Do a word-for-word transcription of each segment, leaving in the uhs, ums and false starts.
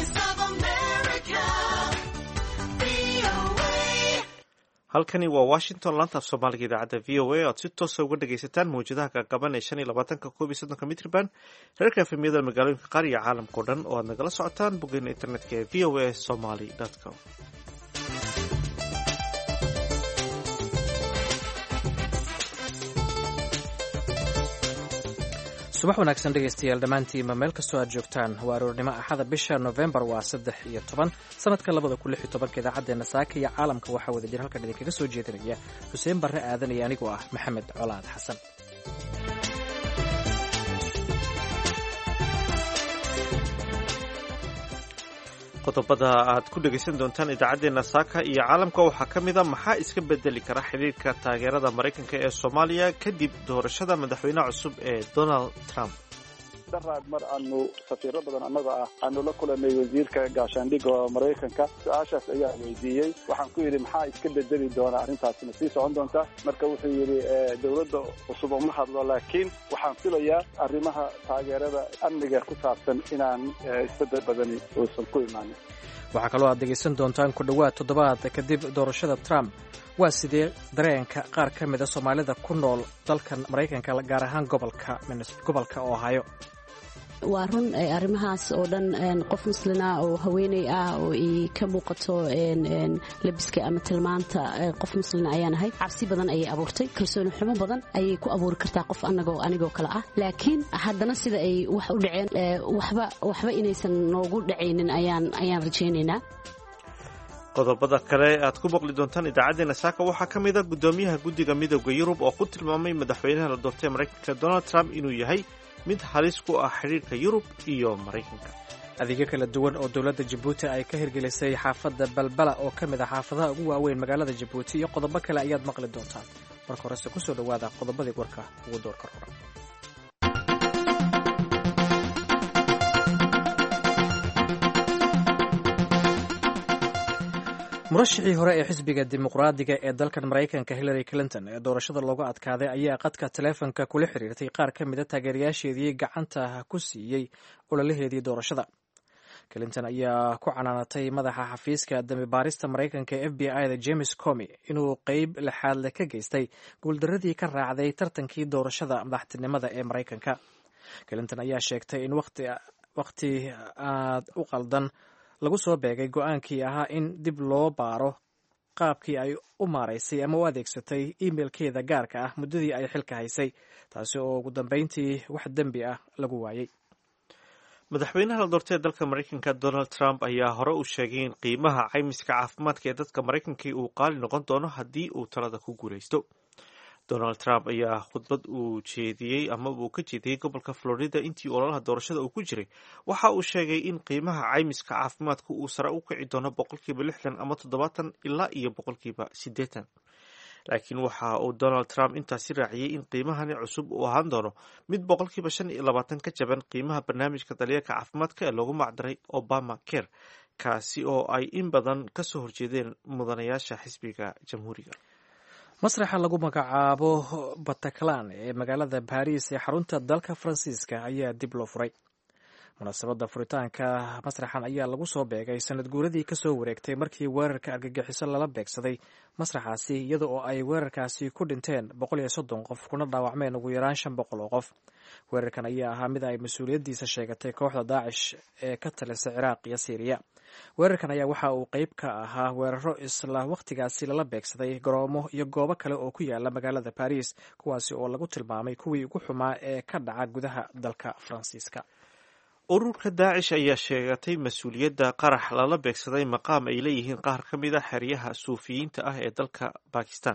Voice of America. V O A. halkani waa washington laanta af soomaaliga idaacadda v o a oad si toosa uga dhagaysataan mawjadaha gaagaban ee shan iyo labaatanka koob iyo soddonka mitrban reerka efemiyada magaalooyinka qaar iyo caalamka o dhan oo aad nagala socotaan boggeena internetka ee v o a somaly com. subax wanaagsan dhegaystayaal dhammaantiinba meel kastoo aad joogtaan waa aroornimo axada bisha nofembar waa saddex iyo toban sanadka labada kun lix iyo tobanka idaacaddeena saaka iyo caalamka waxaa wada jir halkan idinkaga soo jeedinaya xuseen barre aadan iyo anigoo ah maxamed colaad xasan. qodobada aad ku dhegaysan doontaan idaacaddeena saaka iyo caalamka waxaa ka mid a maxaa iska bedeli kara xidhiirka taageerada maraykanka ee soomaaliya kadib doorashada madaxweynaha cusub ee donald trump. daraad mar aanu safiiro badan annaga ah aanu la kulanay wasiirka gaashaandhigga oo maraykanka su-aashaas ayaa weydiiyey waxaan ku yidhi maxaa iska bedeli doona arrintaasina sii socon doonta marka wuxuu yidhi dowladda cusub uma hadlo laakiin waxaan filayaa arrimaha taageerada amniga ku saabsan inaan isbedel badani uusan ku imaanin. waxaa kaloo aad dhegaysan doontaan ku dhowaad toddobaad kadib doorashada trump waa sidee dareenka qaar ka mida soomaalida ku nool dalkan maraykanka gaar ahaan gobolka gobolka ohio. waa run arrimahaas oo dhan qof muslina oo haweeney ah oo ay ka muuqato labiska ama tilmaanta qof muslina ayaan ahay cabsi badan ayay abuurtay kalsooni xumo badan ayay ku abuuri kartaa qof anagoo anigoo kale ah laakiin haddana sida ay wax u dhaceen waxba waxba inaysan noogu dhacaynin ayaan ayaan rajaynaynaa. qodobada kale aad ku boqli doontaan idaacaddeena saaka waxaa ka mid a guddoomiyaha guddiga midooda yurub oo ku tilmaamay madaxweynaha la doortay maraykanka donald trump inuu yahay mid halis ku ah xidhiirka yurub iyo maraykanka. adeegyo kala duwan oo dowladda jabuuti ay ka hirgelisay xaafadda balbala oo ka mid ah xaafadaha ugu waaweyn magaalada jabuuti iyo qodobo kale ayaad maqli doontaan marka horese ku soo dhowaada qodobadii warka ugu doorka roran. murashixii hore ee xisbiga dimuqraadiga ee dalkan maraykanka hillary clinton ee doorashada looga adkaaday ayaa qadka taleefonka kula xiriirtay qaar ka mida taageerayaasheedii gacanta ku siiyey ololaheedii doorashada. clinton ayaa ku canaanatay madaxa xafiiska dambibaarista maraykanka ee f b i da james comey inuu qeyb lixaadle ka geystay guuldaradii ka raacday tartankii doorashada madaxtinimada ee maraykanka. clinton ayaa sheegtay in waqti aad u qaldan lagu soo beegay go-aankii ahaa in dib loo baaro qaabkii ay u maaraysay ama u adeegsatay imailkeeda gaarka ah muddadii ay xilka haysay taasi oo ugu dambeyntii wax dembi ah lagu waayey. madaxweynaha la doortay ee dalka maraykanka donald trump ayaa hore u sheegay in qiimaha caymiska caafimaadka ee dadka maraykankii uu qaali noqon doono haddii uu talada ku guulaysto. donald trump ayaa khudbad uu jeediyey ama uu ka jeediyey gobolka florida intii ololaha doorashada uu ku jiray waxa uu sheegay in qiimaha caymiska caafimaadku uu sare u kici doono boqolkiiba lixdan ama toddobaatan ilaa iyo boqolkiiba siddeetan. laakiin waxa uu donald trump intaasi raaciyey in qiimahani cusub uu ahaan doono mid boqolkiiba shan iyo labaatan ka jaban qiimaha barnaamijka daryeelka caafimaadka ee loogu macdaray obama care kaasi oo ay in badan ka soo horjeedeen mudanayaasha xisbiga jamhuuriga. masraxa lagu magacaabo bataclan ee magaalada baris ee xarunta dalka faransiiska ayaa dib loo furay. munaasabadda furitaanka masraxan ayaa lagu soo beegay sanad guuradii ka soo wareegtay markii weerarka argagixiso lala beegsaday masraxaasi iyada oo ay weerarkaasi ku dhinteen boqol iyo soddon qof kuna dhaawacmeen ugu yaraan shan boqol oo qof. weerarkan ayaa ahaa mid ay mas-uuliyaddiisa sheegatay kooxda daacish ee ka talisa ciraaq iyo siiriya. weerarkan ayaa waxa uu qeyb ka ahaa weeraro isla wakhtigaasi lala beegsaday garoomo iyo goobo kale oo ku yaala magaalada baris kuwaasi oo lagu tilmaamay kuwii ugu xumaa ee ka dhaca gudaha dalka faransiiska. ururka daacish ayaa sheegatay mas-uuliyadda qarax lala beegsaday maqaam ay leeyihiin qaar ka mid a xeryaha suufiyiinta ah ee dalka bakistan.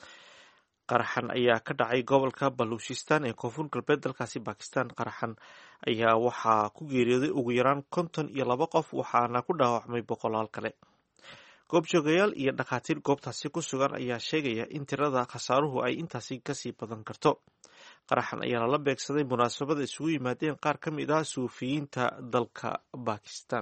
qaraxan ayaa ka dhacay gobolka baluchistan ee koonfur galbeed dalkaasi bakistan. qaraxan ayaa waxaa ku geeriyooday ugu yaraan konton iyo laba qof waxaana ku dhaawacmay boqolaal kale. goobjoogayaal iyo dhakhaatiir goobtaasi ku sugan ayaa sheegaya in tirada khasaaruhu ay intaasi kasii badan karto. qaraxan ayaa lala beegsaday munaasabada isugu yimaadeen qaar ka mid ah suufiyiinta dalka bakistan.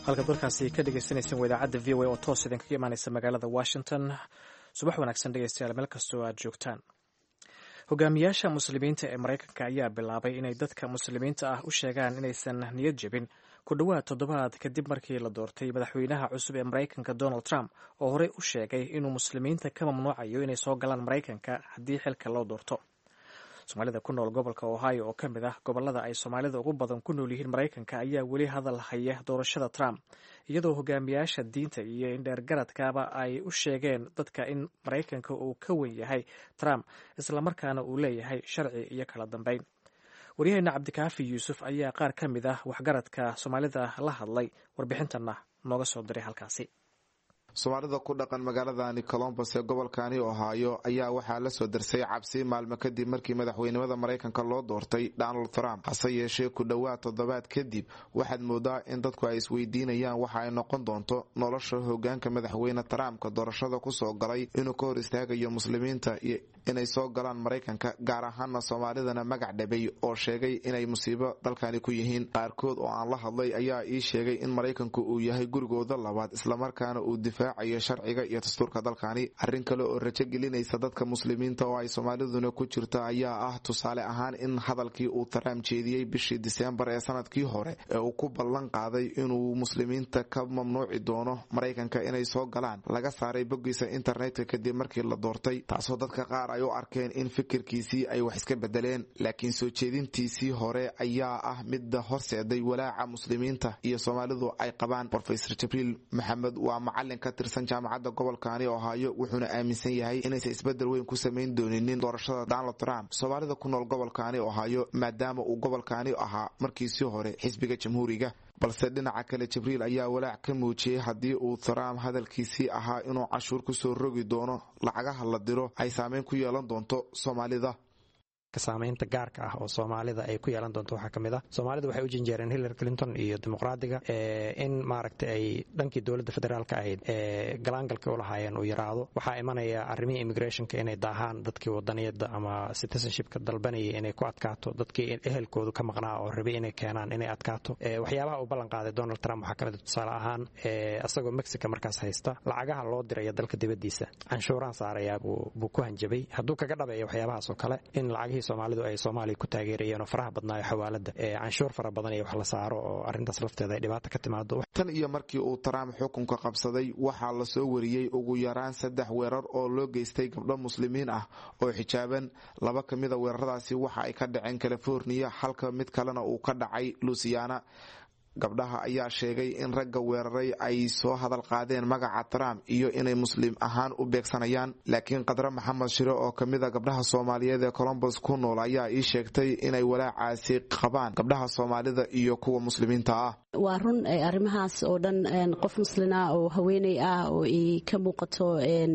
halkaad warkaasi ka dhegeysaneyseen waa idaacadda v o a oo toos idinkaga imaaneysa magaalada washington. subax wanaagsan dhegeystayaal meel kastoo aad joogtaan. hogaamiyaasha muslimiinta ee maraykanka ayaa bilaabay inay dadka muslimiinta ah u sheegaan inaysan niyad jebin ku dhowaad toddobaad kadib markii la doortay madaxweynaha cusub ee maraykanka Donald Trump oo horey u sheegay inuu muslimiinta ka mamnuucayo inay soo galaan maraykanka haddii xilka loo doorto. soomaalida ku nool gobolka Ohio oo ka mid ah gobolada ay soomaalida ugu badan ku nool yihiin maraykanka ayaa weli hadal haya doorashada Trump, iyadoo hogaamiyaasha diinta iyo indheergaradkaaba ay u sheegeen dadka in maraykanka uu ka weyn yahay Trump islamarkaana uu leeyahay sharci iyo kala dambeyn. waryaheena cabdikaafi yuusuf ayaa qaar ka mid ah waxgaradka soomaalida la hadlay, warbixintana nooga soo diray halkaasi. soomaalida ku dhaqan magaaladani Columbus ee gobolkani Ohio ayaa waxaa la soo darsay cabsi maalmo kadib markii madaxweynimada Mareykanka loo doortay Donald Trump. hase yeeshee ku dhowaad toddobaad kadib waxaad moodaa in dadku ay isweydiinayaan waxa ay noqon doonto nolosha hogaanka madaxweyne Trump ka doorashada ku soo galay inuu ka hor istaagayo muslimiinta inay soo galaan Mareykanka, gaar ahaan Soomaalidana magac dhabay oo sheegay inay musiibo dalkani ku yihiin. qaarkood oo aan la hadlay ayaa ii sheegay in Mareykanku uu yahay gurigooda labaad isla markaana uu difaacayo sharciga iyo dastuurka dalkani. arrin kale oo rajo gelinaysa dadka muslimiinta oo ay Soomaaliduna ku jirto ayaa ah tusaale ahaan in hadalkii uu Trump jeediyay bishii December ee sanadkii hore ee uu ku ballan qaaday inuu muslimiinta ka mamnuuci doono Mareykanka inay soo galaan laga saaray boggiisa internetka kadib markii la doortay, taasoo dadka qaar ay u arkeen in fikirkiisii ay wax iska bedeleen. laakiin soo jeedintiisii hore ayaa ah mid horseeday walaaca muslimiinta iyo Soomaalidu ay qabaan. Professor Jibril Maxamed waa macallin ka tirsan jaamacadda gobolkani Ohio, wuxuuna aaminsan yahay inaysan isbedel weyn ku samayn doonin doorashada Donald Trump Soomaalida ku nool gobolkani Ohio, maadaama uu gobolkani ahaa markiisii hore xisbiga jamhuuriga. balse dhinaca kale Jibril ayaa walaac ka muujiyay haddii uu Trump hadalkiisii ahaa inuu cashuur ku soo rogi doono lacagaha la diro ay saameyn ku yeelan doonto Soomaalida. saamaynta gaarka ah oo Soomaalida ay ku yeelan doonto waxa kamid ah Soomaalida waxay u jinjeereen Hillary Clinton iyo dimuqraadiga ee in maaragtay ay dhankii dawladda federaalka ay galaangalka u lahaayeen oo yiraahdo waxa imanaya arrimihii immigrationka inay daahaan dadkii wadaniyada ama citizenshipka dalbanayay inay ku adkaato, dadkii ehelkoodu ka maqnaa oo rabay inay keenaan inay adkaato. waxyaabaha uu ballan qaaday Donald Trump waxa kamid ah tusaale ahaan asagoo Mexico markaas haysta lacagaha loo diray dalka dibadiisa canshuuraan saaraya buu ku hanjabay hadduu kaga dhabeeyo waxyaabahaas oo kale in lacagihii Soomaalidu ay Soomaaliya ku taageerayeen oo faraha badnaa xawaalada ee canshuur fara badan iyo wax la saaro oo arintaas lafteeda ay dhibaato ka timaado. tan iyo markii uu Trump xukunka qabsaday waxaa la soo wariyay ugu yaraan saddex weerar oo loo geystay gabdho muslimiin ah oo xijaaban. laba kamid ah weeraradaasi waxa ay ka dhaceen California, halka mid kalena uu ka dhacay Louisiana. gabdhaha ayaa sheegay in ragga weeraray ay soo hadal qaadeen magaca Trump iyo inay muslim ahaan u beegsanayaan. laakiin Qadra Maxamed Shiro oo kamid ah gabdhaha Soomaaliyeed ee Columbus ku nool ayaa ii sheegtay inay walaacaasi qabaan gabdhaha Soomaalida iyo kuwa muslimiinta ah. waa run arrimahaas oo dhan qof muslina oo haweeney ah oo ay ka muuqato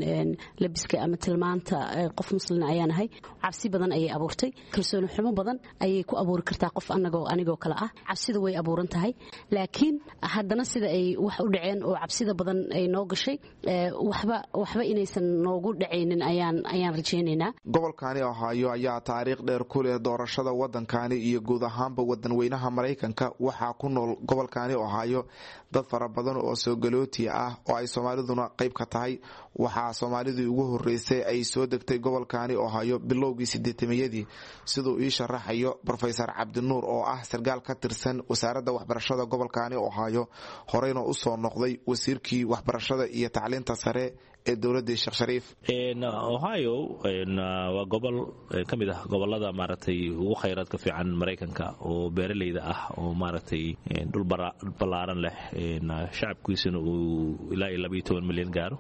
labiska ama tilmaanta qof muslina ayaan ahay, cabsi badan ayay abuurtay, kalsooni xumo badan ayay ku abuuri kartaa qof anagoo anigoo kale ah. cabsida way abuuran tahay, laakiin haddana sida ay wax u dhaceen oo cabsida badan ay noo gashay waxba waxba inaysan noogu dhacaynin ayaan ayaan rajaynaynaa. gobolkani Ohio ayaa taariikh dheer ku leh doorashada wadankani iyo guud ahaanba wadanweynaha Mareykanka. waxaa ku nool gobolkani Ohio dad fara badan oo soo galooti ah oo ay Soomaaliduna qayb ka tahay. waxaa Soomaalidii ugu horeysay ay soo degtay gobolkani Ohio bilowgii sideetamayadii, sidoo ii sharaxayo Professor Cabdinuur oo ah sargaal ka tirsan wasaaradda waxbarashada gobolkani Ohio, horeyna u soo noqday wasiirkii waxbarashada iyo tacliinta sare ee dawladda Sheekh Shariif. in Ohio in waa gobol kamid ah gobolada maaragtay ugu khayraadka fiican Mareykanka oo beeraleyda ah oo maaragtay dhul balaaran leh in shacabkiisuna uu ilaa laba iyo toban milyan gaaro.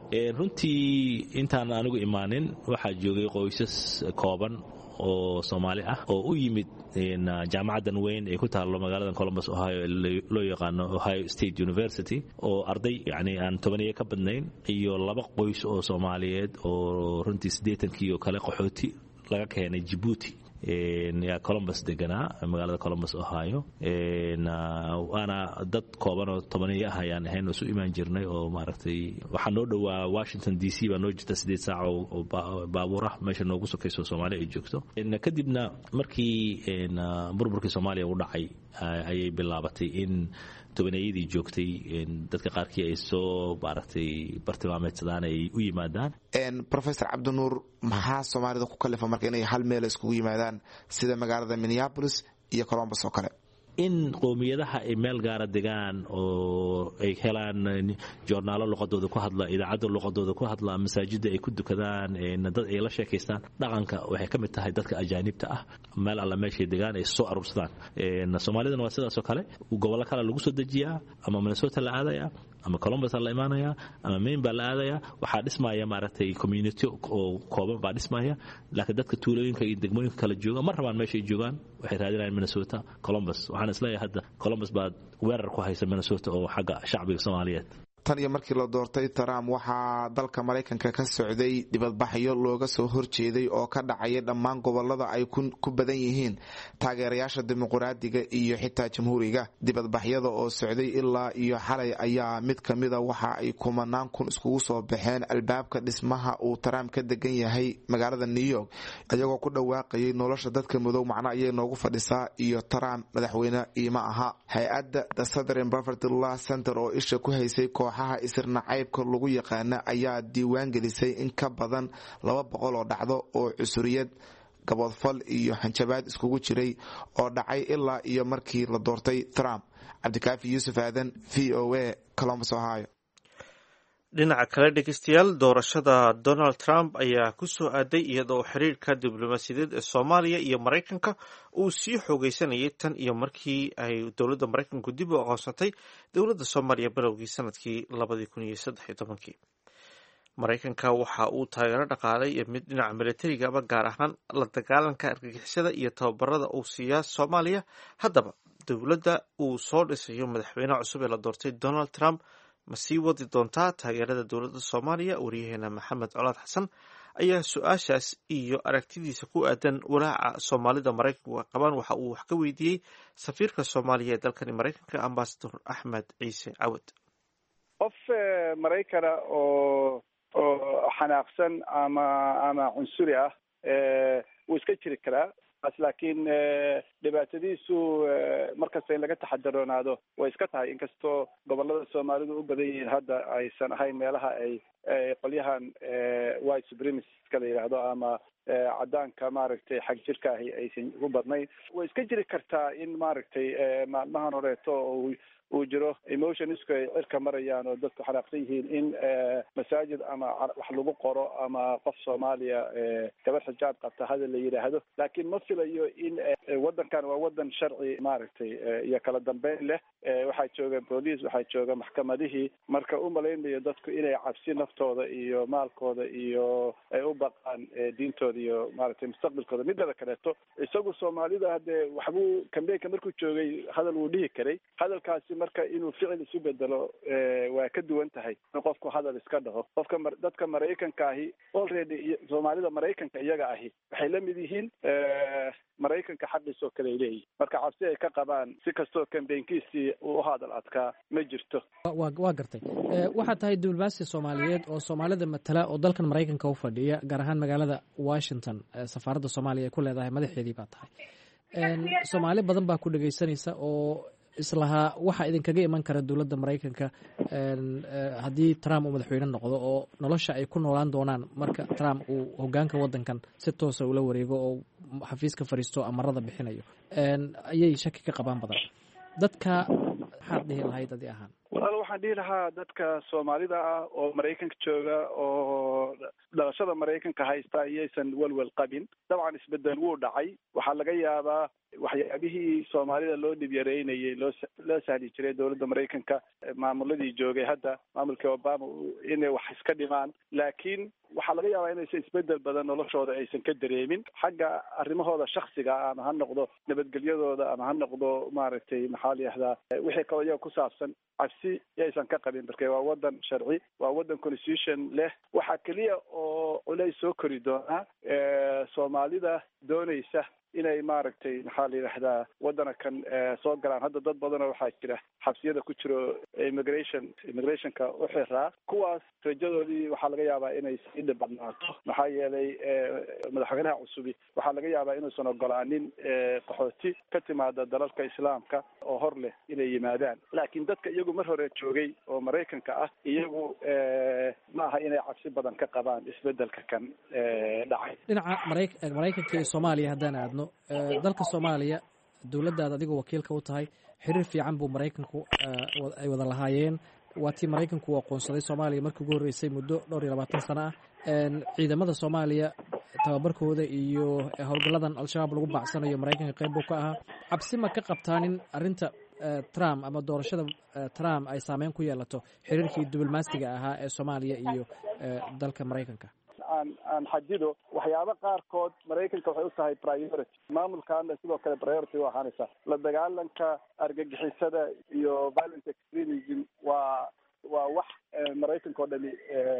runtii intaan anigu imaanin waxaa joogay qoysas kooban oo Soomaali ah oo u yimid in jaamacadan weyn ee ku taalo magaalada Columbus Ohio loo yaqaano Ohio State University oo arday yani aan toban iyo ka badnayn iyo laba qoys oo Soomaaliyeed oo runtii siddeetankii oo kale qaxooti laga keenay Djibouti in ya Columbus deganaa magaalada Columbus Ohio. in ana dad kooban oo toban iyo ah ayaan ahayn oo soo imaan jirnay oo maaragtay waxa noo dhawaa Washington D C baa noo jirta siddeed saac oo baabuur ah meesha noogu sokayso Soomaaliya ay joogto. in kadibna markii in burburkii Soomaaliya u dhacay ayay bilaabatay in tobaneeyadii joogtay dadka qaarkii ay soo maaragtay bartilmaameedsadaan ay u yimaadaan. Professor Cabdinuur, maxaa Soomaalida ku kalifa marka inay hal meel iskugu yimaadaan sida magaalada Minneapolis iyo Columbus oo kale? in qoomiyadaha ay meel gaara degaan oo ay helaan joornaalo luqadooda ku hadla, idaacado luqadooda ku hadla, masaajida ay ku dukadaan, dad ay la sheekaystaan, dhaqanka waxay ka mid tahay dadka ajaanibta ah meel alla meeshay degaan ay soo aruursadaan. Soomaalidana waa sidaas oo kale, gobollo kale lagu soo dejiyaa, ama Minnesota la aadaya, ama Columbus la imaanaya, ama Maine baa la aadaya. Waxaa dhismaya maaragtay community oo kooban baa dhismaya, laakiin dadka tuulooyinka iyo degmooyinka kala jooga ma rabaan meeshay joogaan, waxay raadinayaan Minnesota, Columbus. waxaan isleeyahay hadda Columbus baa weerar ku haysa Minnesota oo xagga shacbiga Soomaaliyeed. tan iyo markii la doortay Trump waxaa dalka Mareykanka ka socday dibadbaxyo looga soo horjeeday oo ka dhacaya dhammaan gobolada ay ku badan yihiin taageerayaasha dimuqraadiga iyo xitaa jamhuuriga. dibadbaxyada oo socday ilaa iyo xalay ayaa mid kamida waxa ay kumanaan kun iskugu soo baxeen albaabka dhismaha uu Trump ka degan yahay magaalada New York, iyagoo ku dhawaaqayay nolosha dadka madow macna ayay noogu fadhisaa iyo Trump madaxweyne iima aha. hay-adda The Southern Poverty Law Center oo isha ku haysay kooxaha isirna caybka lagu yaqaana ayaa diiwaan gelisay in ka badan laba boqol oo dhacdo oo cusuriyad, gaboodfal iyo hanjabaad iskugu jiray oo dhacay ilaa iyo markii la doortay Trump. Cabdikaafi Yuusuf Aadan, V O A, Columbus, Ohio. dhinaca kale dhegeystayaal, doorashada Donald Trump ayaa ku soo aaday iyadoo xiriirka diblomaasiyadeed ee Soomaaliya iyo Mareykanka uu sii xoogeysanayay tan iyo markii ay dowladda Mareykanku dib u aqoonsatay dowladda Soomaaliya bilowgii sanadkii labadii kun iyo saddex iyo tobankii. Mareykanka waxa uu taageero dhaqaalay iyo mid dhinaca militariga ama gaar ahaan la dagaalanka argagixisada iyo tababarada uu siiyaa Soomaaliya. Haddaba dowladda uu soo dhisayo madaxweynaha cusub ee la doortay Donald Trump ma sii wadi doontaa taageerada dowladda Soomaaliya? Wariyaheena Maxamed Colaad Xasan ayaa su-aashaas iyo aragtidiisa ku aadan walaaca Soomaalida Mareykanku ay qabaan waxa uu wax ka weydiiyey safiirka Soomaaliya ee dalkani Mareykanka, Ambassador Axmed Ciise Cawad. qof Mareykana oo oo xanaaqsan ama ama cunsuri ah wuu iska jiri karaa, laakiin dhibaatadiisu markasta in laga taxadaronaado way iska tahay, inkastoo gobolada Soomaalidu u badan yihiin hadda aysan ahayn meelaha ay qolyahan white supremacist la yiraahdo ama cadaanka maaragtay xag jirka ahi aysan ugu badnayn. way iska jiri kartaa in maaragtay maalmahan horeeto uu jiro emotionsku ay cirka marayaan oo dadku xanaaqsan yihiin in masaajid ama wax lagu qoro ama qof Soomaaliya gabar xijaab qabta hadal la yiraahdo, laakiin ma filayo in wadankan waa wadan sharci maaragtay iyo kala dambeyn leh. waxaa jooga booliis, waxaa jooga maxkamadihii, marka u malaynayo dadku inay cabsi naftooda iyo maalkooda iyo ay u baqaan diintooda iyo maaragtay mustaqbalkooda. midada kaleeto isagu Soomaalida hadee waxbuu kambeynka markuu joogay hadal wuu dhihi karay, hadalkaasi marka inuu ficil isu bedelo waa ka duwan tahay in qofku hadal iska dhaho. qofka dadka Mareykanka ahi already Soomaalida Mareykanka iyaga ahi waxay la mid yihiin Mareykanka xaqiisa oo kale leeyihiin, marka cabsi ay ka qabaan si kastoo kambeynkiisii uu u hadal adkaa ma jirto. waa gartay. waxaa tahay diblomaasi Soomaaliyeed oo Soomaalida matala oo dalkan Mareykanka u fadhiya, gaar ahaan magaalada Washington safaaradda Soomaaliya ay ku leedahay, madaxeedii baa tahay. Soomaali badan baa ku dhageysanaysa oo islahaa waxa idinkaga iman kara dowladda Mareykanka haddii Trump uu madaxweyne noqdo oo nolosha ay ku noolaan doonaan marka Trump uu hogaanka wadankan si toos ah ula wareego oo xafiiska fariisto amarada bixinayo, ayay shaki ka qabaan badan. dadka maxaad dhihi lahayd adii ahaan? walaal waxaan dhihi lahaa dadka Soomaalida ah oo Mareykanka jooga oo dhalashada Mareykanka haysta iyaysan walwal qabin. dabcan isbedel wuu dhacay, waxaa laga yaabaa waxyaabihii Soomaalida loo dhib yareynayay loo loo sahli jiray dowladda Mareykanka maamuladii joogay hadda maamulka Obama inay wax iska dhimaan, laakiin waxaa laga yaabaa inaysan isbedel badan noloshooda aysan ka dareemin xagga arrimahooda shakhsiga ah, ama ha noqdo nabadgelyadooda ama ha noqdo maaragtay maxaa la yihahdaa wixii kaloo iyaga ku saabsan. cabsi yaysan ka qabin, marka waa wadan sharci, waa wadan constitution leh. waxaa keliya oo culays soo kori doonaa Soomaalida doonaysa inay maaragtay maxaa la yidhaahdaa wadana kan soo galaan. hadda dad badanoo waxaa jira xabsiyada ku jiro immigration immigrationka u xiraa, kuwaas rajadoodii waxaa laga yaabaa inay sii dhibadnaato, maxaa yeelay madaxweynaha cusubi waxaa laga yaabaa inuusan ogolaanin qaxooti ka timaada dalalka islaamka oo hor leh inay yimaadaan. laakiin dadka iyagu mar hore joogay oo maraykanka ah iyagu ma aha inay cabsi badan ka qabaan isbedelka kan dhacay. dhinaca maraykanka iyo soomaaliya haddaan aadno, dalka soomaaliya dowladdaad adigoo wakiilka u tahay, xiriir fiican buu maraykanku ay wada lahaayeen. waa tii maraykanku uu aqoonsaday soomaaliya markii ugu horreysay muddo dhowr iyo labaatan sano ah. ciidamada soomaaliya tababarkooda iyo howlgalladan al-shabaab lagu bacsanayo maraykanka qayb buu ka ahaa. cabsi ma ka qabtaan in arrinta trump ama doorashada trump ay saameyn ku yeelato xiriirkii diblomaasiga ahaa ee soomaaliya iyo dalka maraykanka? aan aan xadido waxyaaba qaarkood maraykanka waxay u tahay priority, maamulkaana sidoo kale priority u ahaanaysa. la dagaalanka argagixisada iyo violent extremism waa waa wax maraykanka oo dhami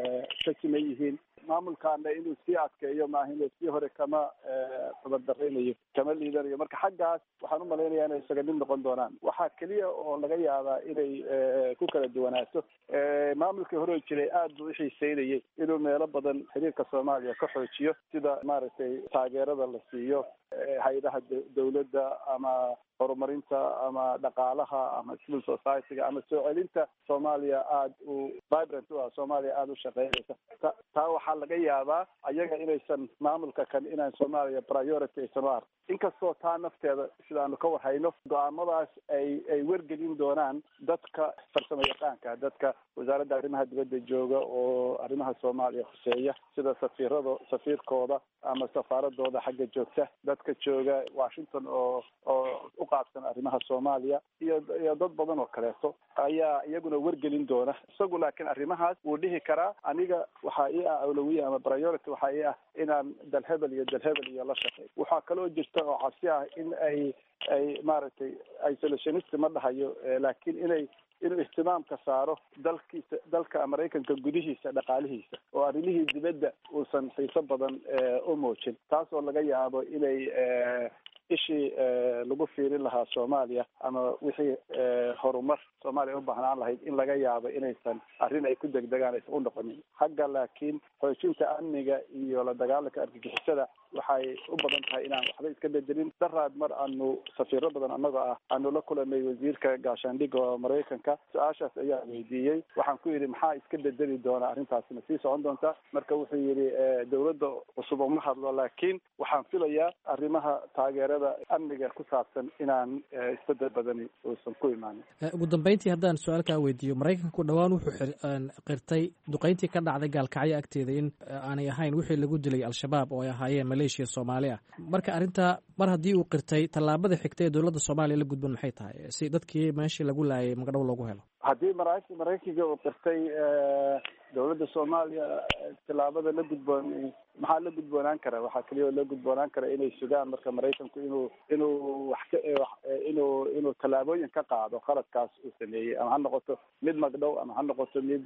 ka siman yihiin. maamulkaana inuu sii adkeeyo maaha inuu sii hore kama tabadaraynayo kama liidanayo. marka xaggaas waxaan u malaynayaa inay isaga mid noqon doonaan. waxaa keliya oo laga yaabaa inay ku kala duwanaato, maamulkii hore jiray aad buu uxiiseynayay inuu meelo badan xiriirka soomaaliya ka xoojiyo, sida maaragtay taageerada la siiyo hay-adaha dawladda ama horumarinta ama dhaqaalaha ama civil society-ga ama soo celinta soomaaliya aada u vibrant u ah, soomaaliya aada u shaqeynaysa. taa waxaa laga yaabaa ayaga inaysan maamulka kan inaan soomaaliya priority aysan u ark, inkastoo taa nafteeda sidaanu ka warhayno go-aamadaas ay ay wargelin doonaan dadka farsamo yaqaanka, dadka wasaaradda arrimaha dibadda jooga oo arrimaha soomaaliya khuseeya, sida safiirado safiirkooda ama safaaradooda xagga joogta, dadka jooga Washington oo oo u qaabsan arrimaha soomaaliya iyo iyo dad badan oo kaleeto ayaa iyaguna wargelin doona. isagu laakiin arrimahaas wuu dhihi karaa aniga waxaa ii ah awlawiya ama priority waxaa ii ah inaan dalhebel iyo dalhebel iyo la shaqeey. waxaa kaloo jirta oo cabsi ah in ay ay maaragtay isolationist ma dhahayo, laakiin inay inuu ihtimaamka saaro dalkiisa dalka maraykanka gudihiisa dhaqaalihiisa oo arrimihii dibadda uusan xiiso badan u muujin, taasoo laga yaabo inay ishii lagu fiirin lahaa soomaaliya ama wixii horumar soomaaliya u baahnaan lahayd in laga yaabo inaysan arrin ay ku degdegaan aysan u noqonin. xagga laakiin xoojinta amniga iyo la dagaalanka argagixisada waxay u badan tahay inaan waxba iska bedelin. daraad mar aanu safiiro badan annaga ah aanu la kulanay wasiirka gaashaandhigga oo maraykanka, su-aashaas ayaa weydiiyey. waxaan ku yidhi maxaa iska bedeli doona arrintaasina sii socon doonta? marka wuxuu yidhi dawladda cusub uma hadlo, laakiin waxaan filayaa arrimaha taageerada amniga ku saabsan inaan isbedel badani uusan ku imaanin. ugu dambeyntii haddaan su-aalkaa weydiiyo, maraykanku dhowaan wuxuu qirtay duqeyntii ka dhacday gaalkacyo agteeda in aanay ahayn wixii lagu dilay al-shabaab oo ay ahaayeen maleeshiya soomaali ah. marka arrintaa mar haddii uu qirtay, tallaabada xigta ee dowladda soomaaliya la gudban maxay tahay si dadkii meeshii lagu laayay magdhow loogu helo? haddii maraykanka uu qirtay dowladda soomaaliya, tallaabada la gudboon maxaa la gudboonaan kara? waxaa keliya oo la gudboonaan kara inay sugaan marka maraykanku inuu inuu wax ka inuu inuu tallaabooyin ka qaado qaladkaas uu sameeyey, ama ha noqoto mid magdhow ama ha noqoto mid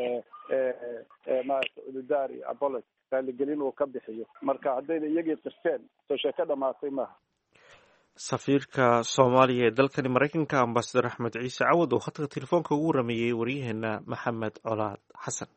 maarata ududaari apology raaligelin uu ka bixiyo. marka haddayna iyagii qirteen soo sheeko dhamaatay maaha. safiirka soomaaliya ee dalkani maraykanka ambasador axmed ciise cawad oo khadka telefoonka ugu warameeyey waryaheena maxamed colaad xasan.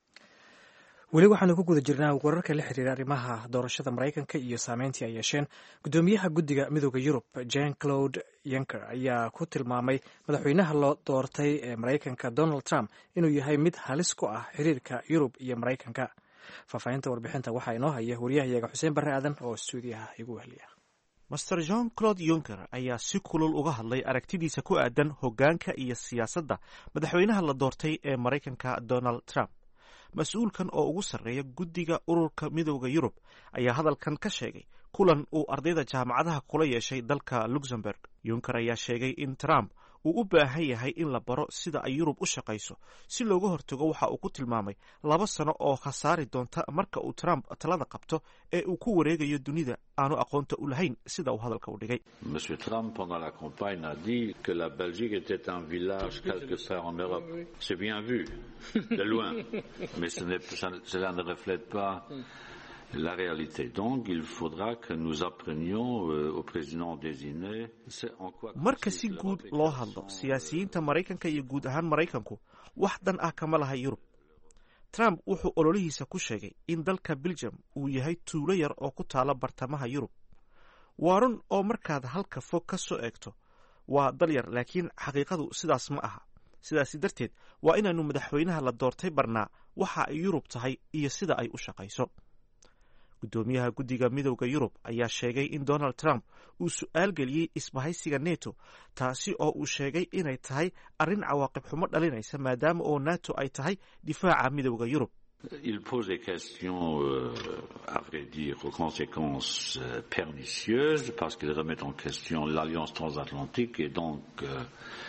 weli waxaanu ku guda jirnaa wararka la xiriira arrimaha doorashada maraykanka iyo saameyntii ay yeesheen. guddoomiyaha guddiga midooda yurub jean claude juncker ayaa ku tilmaamay madaxweynaha loo doortay ee maraykanka donald trump inuu yahay mid halis ku ah xiriirka yurub iyo maraykanka. faahfaahinta warbixinta waxaa inoo haya waryahayaga xuseen barre aadan oo stuudiyaha igu wehliya. master jean claude juncker ayaa si kulul uga hadlay aragtidiisa ku aadan hoggaanka iyo siyaasadda madaxweynaha la doortay ee maraykanka donald trump. mas-uulkan oo ugu sarreeya guddiga ururka midooda yurub ayaa hadalkan ka sheegay kulan uu ardayda jaamacadaha kula yeeshay dalka luxemburg. juncker ayaa sheegay in trump uu u baahan yahay in la baro sida ay yurub u shaqayso si looga hortago waxa uu ku tilmaamay laba sano oo khasaari doonta marka uu Trump talada qabto ee uu ku wareegayo dunida aanu aqoonta u lahayn sida uu hadalka u dhigay. Monsieur Trump pendant la campagne a dit que la Belgique était un village quelque part en Europe. C'est bien vu de loin, mais ce n'est, cela ne reflète pas la réalité. Donc, il faudra que nous apprenions euh, au président désigné c'est en quoi marka si guud loo hadlo siyaasiyiinta maraykanka iyo guud ahaan maraykanku wax dan ah kama laha yurub. Trump wuxuu ololihiisa ku sheegay in dalka Belgium uu yahay tuulo yar oo ku taala bartamaha Yurub. Waa run oo markaad halka fog ka soo eegto waa dal yar, laakiin xaqiiqadu sidaas ma aha. sidaasi darteed waa inaanu madaxweynaha la doortay barnaa waxa ay Yurub tahay iyo sida ay u shaqayso. Gudoomiyaha guddiga midowga Yurub ayaa sheegay in Donald Trump uu su'aal geliyey isbahaysiga NATO, taasi oo uu sheegay inay tahay arrin cawaaqib xumo dhalinaysa maadaama oo NATO ay tahay difaaca midowga Yurub. Il pose des questions, euh, à vrai dire, aux conséquences euh, pernicieuses, parce qu'il remet en question l'alliance transatlantique et donc euh,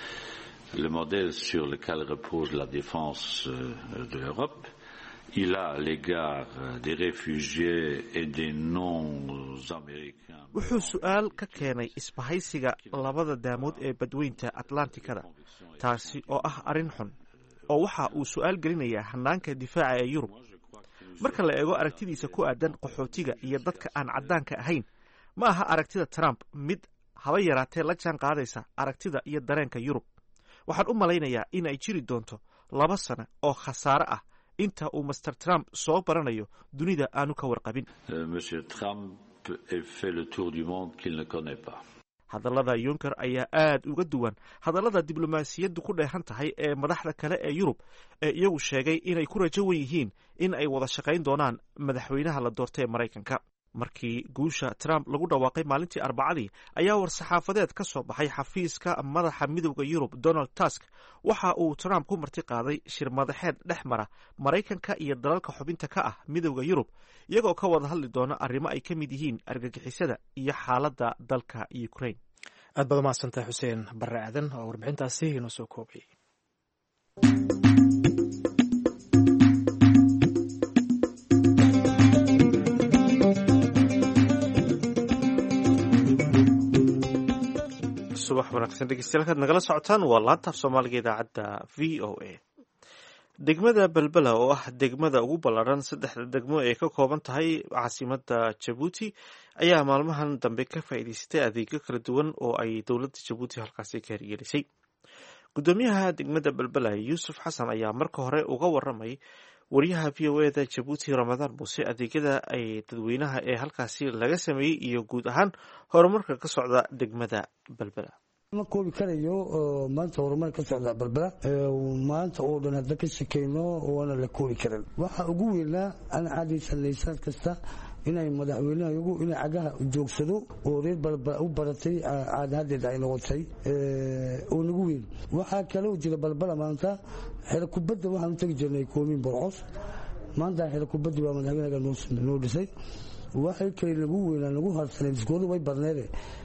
le modèle sur lequel repose la défense euh, de l'Europe. Il a à l'égard des réfugiés et des non-américains. wuxuu su'aal ka keenay isbahaysiga labada daamood ee badweynta Atlantikada, taasi oo ah arrin xun, oo waxa uu su'aal gelinayaa hanaanka difaaca ee Yurub. marka la eego aragtidiisa ku aadan qaxootiga iyo dadka aan caddaanka ahayn, ma aha aragtida Trump mid haba yaraatee la jaan qaadaysa aragtida iyo dareenka Yurub. waxaan u malaynayaa in ay jiri doonto laba sano oo khasaare ah inta uu Mister Trump soo baranayo dunida aanu ka warqabin. Monsieur Trump a fait le tour du monde qu'il ne connaît pas. hadallada Juncker ayaa aad uga duwan hadallada diblomaasiyaddu ku dheehan tahay ee madaxda kale ee Yurub ee iyagu sheegay inay ku rajo wen yihiin in ay wada shaqayn doonaan madaxweynaha la doortay ee Maraykanka. markii guusha Trump lagu dhawaaqay maalintii Arbacadii ayaa war-saxaafadeed ka soo baxay xafiiska madaxa midowga Yurub Donald Tusk. waxa uu Trump ku marti qaaday shir madaxeed dhex mara Maraykanka iyo dalalka xubinta ka ah midowga Yurub, iyagoo ka wada hadli doona arrimo ay ka mid yihiin argagixisada iyo xaaladda dalka Ukraine. aad baad umahadsantahay xuseen barre aadan oo warbixintaasi inoo soo koobay. subax wanaagsan dhegeystayaal, halkaad nagala socotaan waa laanta af Soomaaliga idaacadda V O A. degmada Belbela oo ah degmada ugu ballaadhan saddexda degmo ee ka kooban tahay caasimadda Jabuuti ayaa maalmahan dambe ka faa'iidaystay adeegyo kala duwan oo ay dowladda Jabuuti halkaasi ka hirgelisay. gudoomiyaha degmada Belbela Yuusuf Xasan ayaa marka hore uga warramay wariyaha V O A da Jabuuti Ramadaan Muuse adeegyada ay dadweynaha ee halkaasi laga sameeyey iyo guud ahaan horumarka ka socda degmada Belbela. ma koobi karayo maanta horumar ka socda Belbela maanta oo dhan hadda ka shaqeyno waana la koobi karin. waxa ugu weynaa aan caadaysanaysan kasta inay madaxweynaha iyagu inay cagaha joogsado oo reer Belbela u baratay caadadeeda ay noqotay oo nagu weyn. waxa kale oo jira Belbela maanta xeer kubadda waxaan tagi jirnay koomin borcos, maanta xeer kubadda waa madaxweynaha noo dhisay. waxay kale nagu weynaa nagu harsanay iskoodu way barneede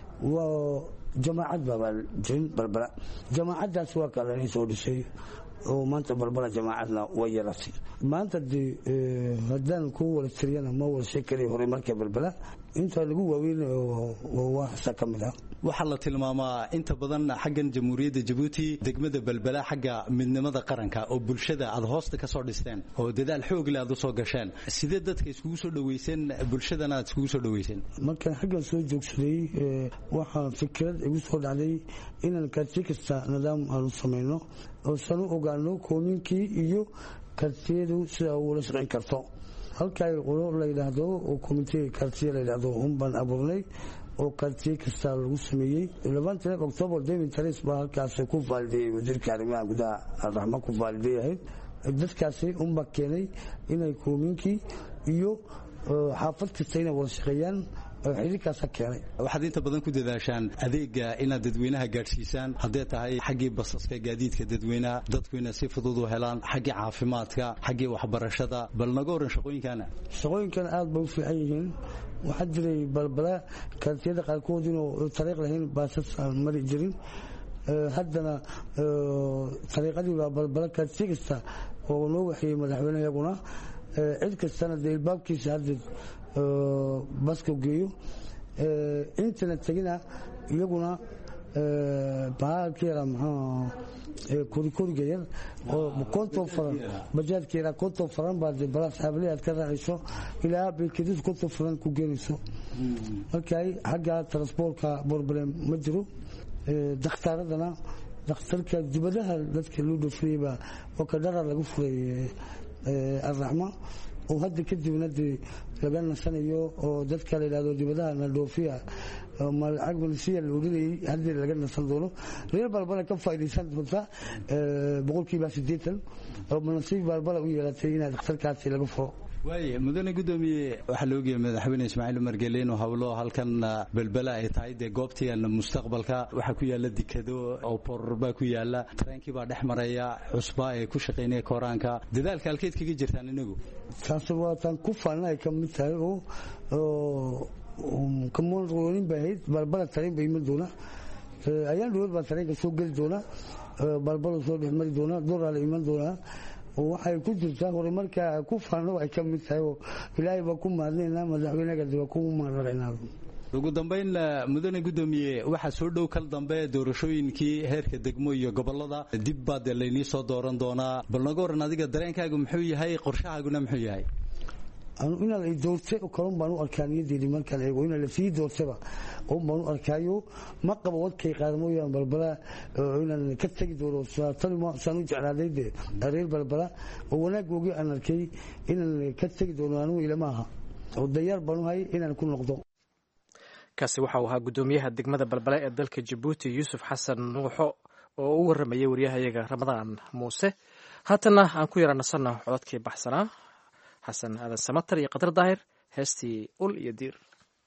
waa jamaacad baa jin Belbela. jamaacadaas waa kale ay soo dhisay oo maanta Belbela jamaacadna way yeelatay. maanta haddaan ku wada tiriyana ma wada sheekay hore marka Belbela inta lagu waaweyn oo wax ka mid ah. waxaa la tilmaamaa inta badan xaggan jamhuuriyadda Jabuuti degmada Belbela xagga midnimada qaranka oo bulshada aad hoosta ka soo dhisteen oo dadaal xoog leh aad u soo gasheen. sidee dadka iskugu soo dhaweyseen, bulshadana aad iskugu soo dhaweyseen? marka xaggan soo joogsaday waxaa fikrad igu soo dhacday inaan karti kasta nidaam aan sameeyno oo sanu ogaano koominkii iyo kartiyadu sida uu la shaqeyn karto. halka qolo la yiraahdo oo committee kartiye la yiraahdo un ban abuurnay oo kartiye kasta lagu sameeyay labada October David Taris baa halkaas ku faalday wasiirka arrimaha gudaha Al-Rahman ku faalday dadkaasi un ba keenay inay koominkii iyo xaafad kasta inay wada shaqeeyaan xiriirkaas keenay. waxaad inta badan ku dadaashaan adeega inaad dadweynaha gaarsiisaan, haddii tahay xaggii basaska gaadiidka dadweynaha dadku inay si fudud u helaan, xaggii caafimaadka, xaggii waxbarashada. bal naga waran shaqooyinkana. shaqooyinkan aad bay u fiican yihiin. waxaa jiray Belbela kartiyada qaarkood inuu tariiq lahayn baasas aan mari jirin. haddana tariiqadii baa Belbela kartiye kasta oo loo waxeeyey madaxweynaha iyaguna cid kastana dee baabkiisa hadda baska geeyo internet tagina iyaguna bahalkeeda muxuu kurikuriga yar oo konton faran bajaadkeeda konton faran baad balaas xaabli aad ka raacayso ilaa bilkidis konton faran ku geenayso markay xagga transportka problem ma jiro dakhtaaradana dakhtarka dibadaha dadka loo dhofiyeyba oo ka dhara lagu furay arraxma oo hadda kadibna dee laga nasanayo oo dadka la yidhahdo dibadaha na dhoofiya malacag manasiya la odhanayay haddii laga nasan doono reer balbala ka faa'iidaysan doonta boqolkiiba siddeetan oo manasiib balbala u yeelatay inaa dhakhtarkaasi laga furo waaye mudane gudoomiye waxaa la ogyahay madaxweyne ismaaciil umar geele inuu hawlo halkan belbela ay tahay dee goobtigan mustaqbalka waxaa ku yaala dekado oo booror baa ku yaala tareenkii baa dhex maraya cusba ee ku shaqaynaya kooraanka dadaalka halkeed kaga jirtaan inagu taasi waa tan ku faana ay ka mid tahay oo kamoolroonin bay ahayd balbala tareen bay iman doona ayaan dhawood baa tareenka soo geli doona balbala soo dhex mari doona dooraa la iman doonaa waxay ku jirtaa horumarka ku faano ay ka mid tahay oo ilaahay baa ku mahadnaynaa madaxweynaga dib ku mahadnaynaa ugu dambeyn mudane gudoomiye waxa soo dhow kal dambe doorashooyinkii heerka degmo iyo gobolada dib baad leeyni soo dooran doonaa bal naga waran adiga dareenkaagu muxuu yahay qorshahaaguna muxuu yahay anu ina la doortay oo kale baan u arkaa niyadeedii markaan eego ina la sii doortayba oo baan u arkaayo ma qabo wadkay qaadamooyaan balbala inaan ka tagi doono tani ma saan u jeclaaday dee reer balbala oo wanaagoogi aan arkay inaan ka tagi doono anigu ilama aha oo dayaar baan u hay inaan ku noqdo kaasi waxa uu ahaa gudoomiyaha degmada balbala ee dalka jabuuti yuusuf xasan nuuxo oo u waramayay waryahayaga ramadaan muuse haatana aan ku yara nasanno codadkii baxsanaa xasan aadan samatar iyo qadar daahir heestii ul iyo diir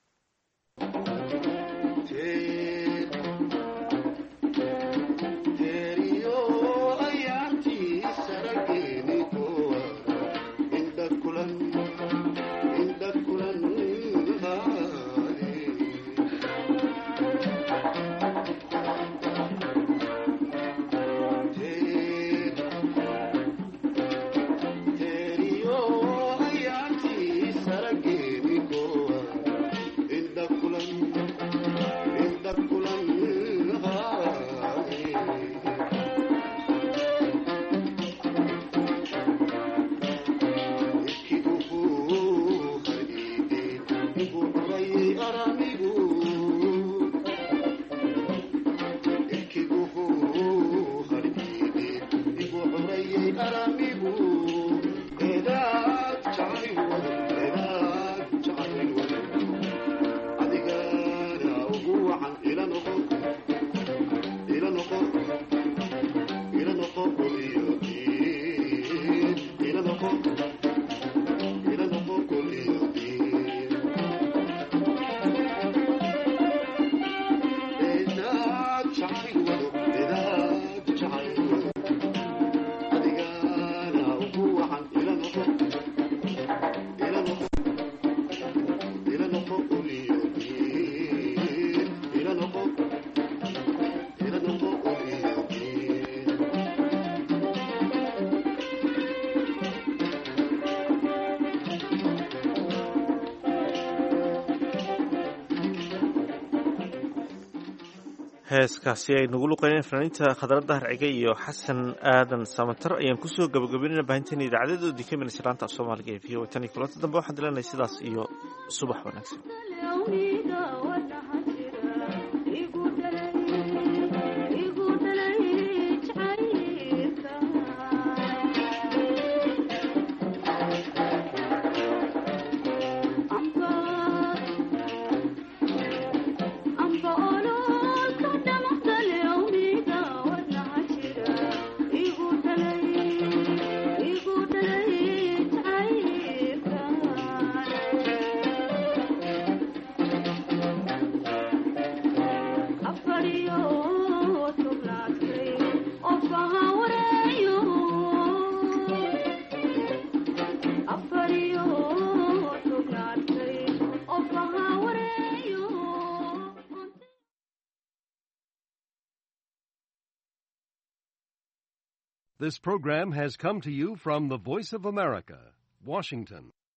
heeskaasi ay nagu luqeyneen fanaaniinta khadradda harciga iyo xasan aadan samatar ayaan kusoo gabagabeynayna baahinteena idaacadeedoodii ka milaysa laanta af soomaaliga ee v o tan iyo kulanta dambe waxaan dilanay sidaas iyo subax wanaagsan This program has come to you from the Voice of America, Washington.